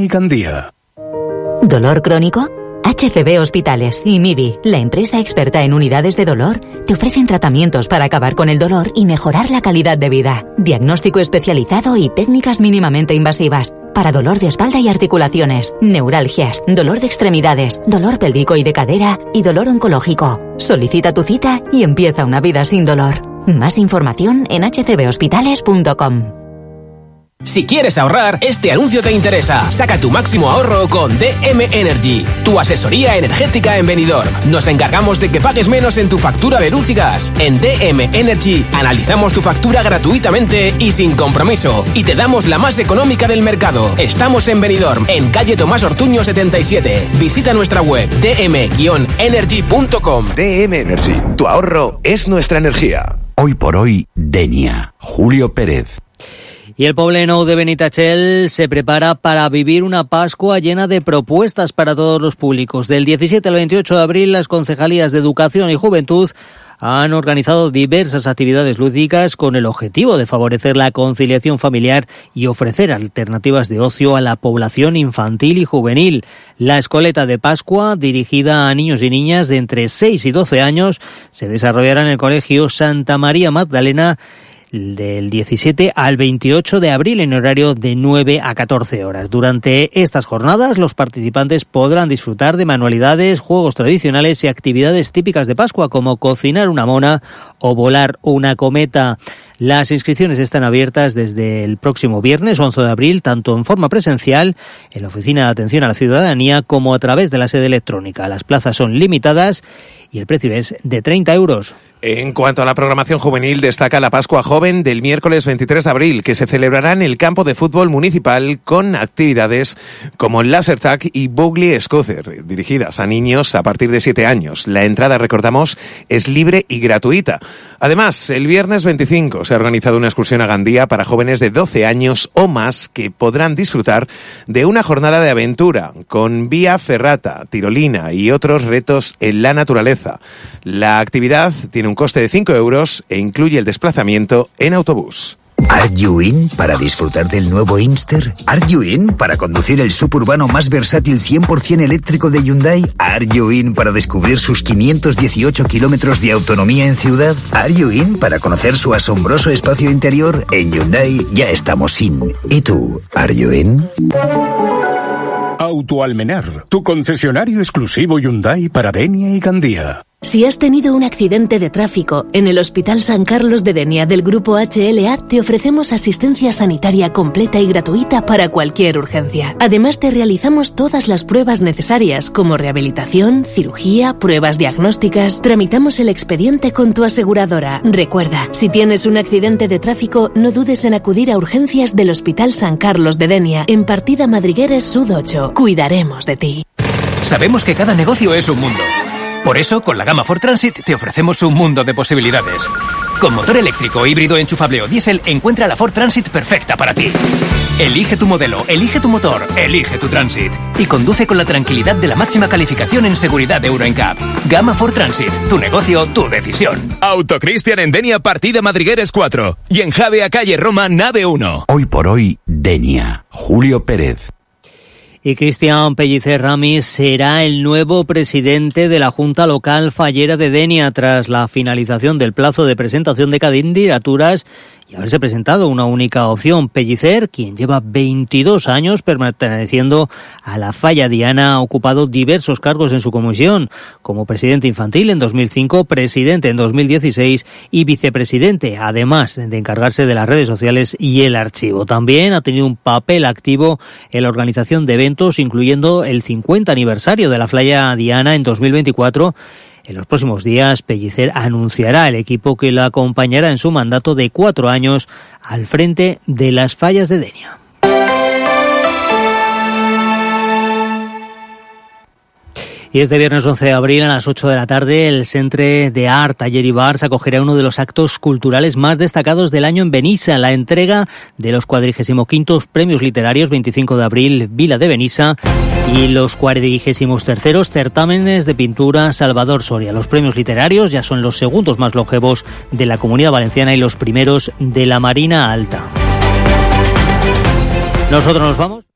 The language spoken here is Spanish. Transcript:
y Candía. ¿Dolor crónico? HCB Hospitales y MIBI, la empresa experta en unidades de dolor, te ofrecen tratamientos para acabar con el dolor y mejorar la calidad de vida. Diagnóstico especializado y técnicas mínimamente invasivas. Para dolor de espalda y articulaciones, neuralgias, dolor de extremidades, dolor pélvico y de cadera y dolor oncológico. Solicita tu cita y empieza una vida sin dolor. Más información en hcbhospitales.com. Si quieres ahorrar, este anuncio te interesa. Saca tu máximo ahorro con DM Energy, tu asesoría energética en Benidorm. Nos encargamos de que pagues menos en tu factura de luz y gas. En DM Energy analizamos tu factura gratuitamente y sin compromiso. Y te damos la más económica del mercado. Estamos en Benidorm, en calle Tomás Ortuño 77. Visita nuestra web dm-energy.com. DM Energy, tu ahorro es nuestra energía. Hoy por hoy, Denia. Julio Pérez. Y el Poblenou de Benitachell se prepara para vivir una Pascua llena de propuestas para todos los públicos. Del 17 al 28 de abril, las concejalías de Educación y Juventud han organizado diversas actividades lúdicas con el objetivo de favorecer la conciliación familiar y ofrecer alternativas de ocio a la población infantil y juvenil. La escoleta de Pascua, dirigida a niños y niñas de entre 6 y 12 años, se desarrollará en el Colegio Santa María Magdalena del 17 al 28 de abril en horario de 9 a 14 horas. Durante estas jornadas, los participantes podrán disfrutar de manualidades, juegos tradicionales y actividades típicas de Pascua, como cocinar una mona o volar una cometa. Las inscripciones están abiertas desde el próximo viernes 11 de abril, tanto en forma presencial en la Oficina de Atención a la Ciudadanía como a través de la sede electrónica. Las plazas son limitadas y el precio es de 30 euros. En cuanto a la programación juvenil, destaca la Pascua Joven del miércoles 23 de abril, que se celebrará en el campo de fútbol municipal con actividades como Laser Tag y Bugly Scooter, dirigidas a niños a partir de 7 años. La entrada, recordamos, es libre y gratuita. Además, el viernes 25 se ha organizado una excursión a Gandía para jóvenes de 12 años o más que podrán disfrutar de una jornada de aventura con vía ferrata, tirolina y otros retos en la naturaleza. La actividad tiene un coste de 5 euros e incluye el desplazamiento en autobús. ¿Are you in para disfrutar del nuevo Inster? ¿Are you in para conducir el suburbano más versátil 100% eléctrico de Hyundai? ¿Are you in para descubrir sus 518 kilómetros de autonomía en ciudad? ¿Are you in para conocer su asombroso espacio interior? En Hyundai ya estamos in. ¿Y tú? ¿Are you in? Autoalmenar, tu concesionario exclusivo Hyundai para Denia y Candía. Si has tenido un accidente de tráfico, en el Hospital San Carlos de Denia del Grupo HLA te ofrecemos asistencia sanitaria completa y gratuita para cualquier urgencia. Además te realizamos todas las pruebas necesarias como rehabilitación, cirugía, pruebas diagnósticas. Tramitamos el expediente con tu aseguradora. Recuerda, si tienes un accidente de tráfico, no dudes en acudir a urgencias del Hospital San Carlos de Denia en Partida Madrigueres Sud 8. Cuidaremos de ti. Sabemos que cada negocio es un mundo. Por eso, con la gama Ford Transit te ofrecemos un mundo de posibilidades. Con motor eléctrico, híbrido, enchufable o diésel, encuentra la Ford Transit perfecta para ti. Elige tu modelo, elige tu motor, elige tu Transit. Y conduce con la tranquilidad de la máxima calificación en seguridad de Euro NCAP. Gama Ford Transit, tu negocio, tu decisión. Autocristian en Denia, Partida Madrigueres 4. Y en Javea, calle Roma, nave 1. Hoy por hoy, Denia. Julio Pérez. Y Cristian Pellicer Ramis será el nuevo presidente de la Junta Local Fallera de Denia tras la finalización del plazo de presentación de candidaturas y haberse presentado una única opción. Pellicer, quien lleva 22 años perteneciendo a la Falla Diana, ha ocupado diversos cargos en su comisión, como presidente infantil en 2005, presidente en 2016 y vicepresidente, además de encargarse de las redes sociales y el archivo. También ha tenido un papel activo en la organización de eventos, incluyendo el 50 aniversario de la Falla Diana en 2024. En los próximos días, Pellicer anunciará el equipo que la acompañará en su mandato de 4 años al frente de las fallas de Denia. Y este viernes 11 de abril a las 8 de la tarde, el Centre de Art, Taller y Bars acogerá uno de los actos culturales más destacados del año en Benissa, la entrega de los 45º Premios Literarios 25 de abril, Vila de Benissa, y los 43º Certámenes de Pintura Salvador Soria. Los premios literarios ya son los segundos más longevos de la Comunidad Valenciana y los primeros de la Marina Alta. Nosotros nos vamos.